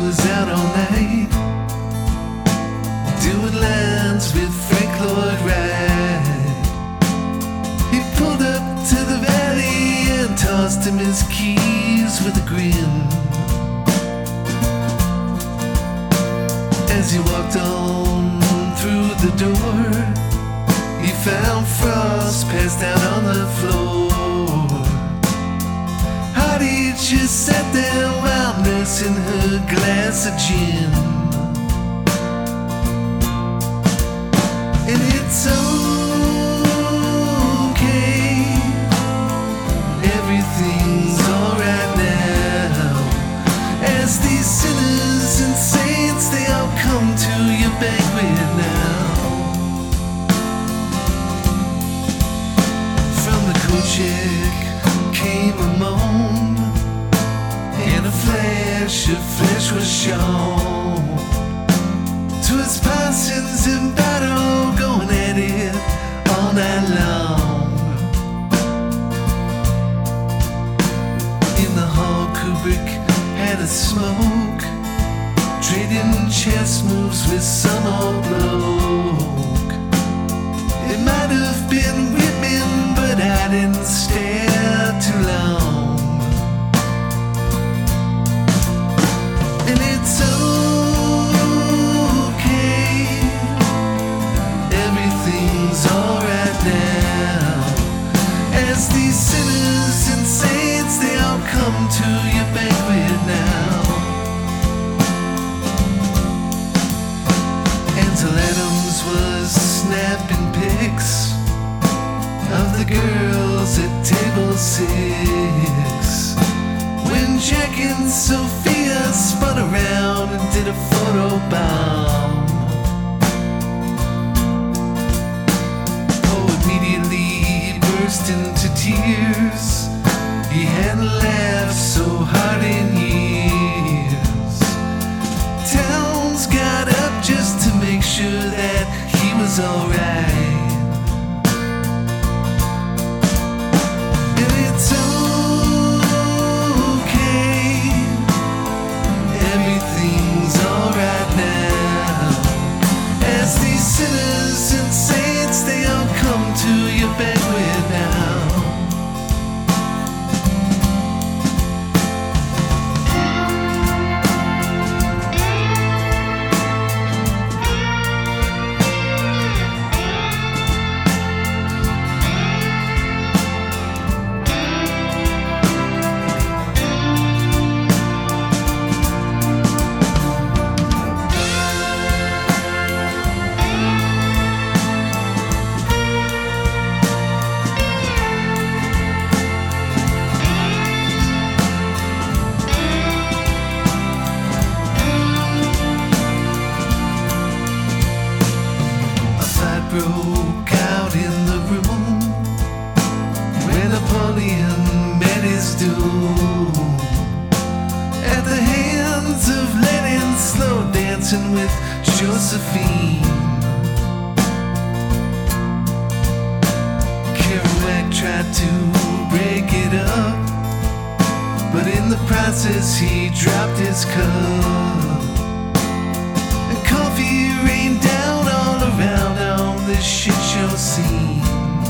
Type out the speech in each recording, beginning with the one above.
was out all night, doing lines with Frank Lloyd Wright. He pulled up to the valley and tossed him his keys with a grin. As he walked on through the door, he found Frost passed out on the floor. Hardy just sat there while nursing her glass of gin. And it's okay, everything's alright now, as these sinners and saints, they all come to your banquet now. From the coat check came a moan, and a flash of flesh was shown. 'Twas Parsons and Battle going at it all night long. In the hall, Kubrick had a smoke, trading chess moves with some old bloke. It might have been Whitman, but I didn't stare too long. And it's okay, everything's alright now, as these sinners and saints, they all come to your banquet now. Ansel Adams was snapping pics of the girls at table 6, when Jack and Sophia spun around and did a photo bomb. Poe immediately burst into tears. He hadn't laughed so hard in years. Towns got up just to make sure that he was alright. And it's okay, everything's alright now, as these sinners and saints, they all come to your banquet now. Broke out in the room when Napoleon met his doom, at the hands of Lenin, slow dancing with Josephine. Kerouac tried to break it up, but in the process he dropped his cup, and coffee rained down all around this shit show scene.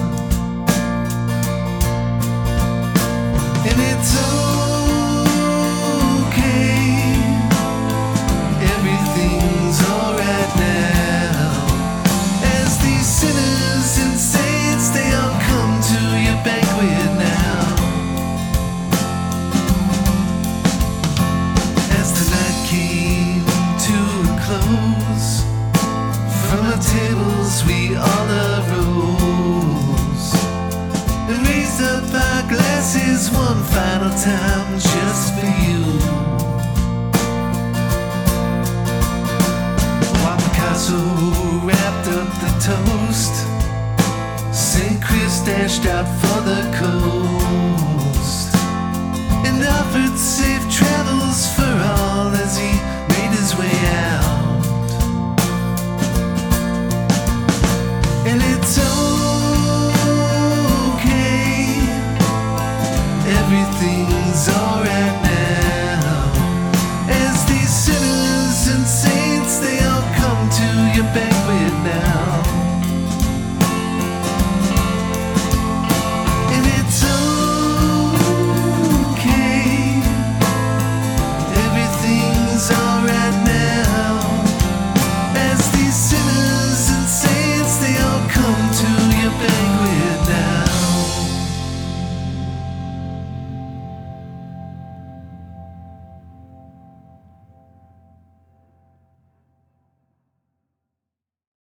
And it's okay, everything's alright now, as these sinners and saints, they all come to your banquet now. As the night came to a close, from our tables we all arose, and raised up our glasses one final time just for you. While Picasso wrapped up the toast, St. Chris dashed out for the coast, and offered safe travels for all as he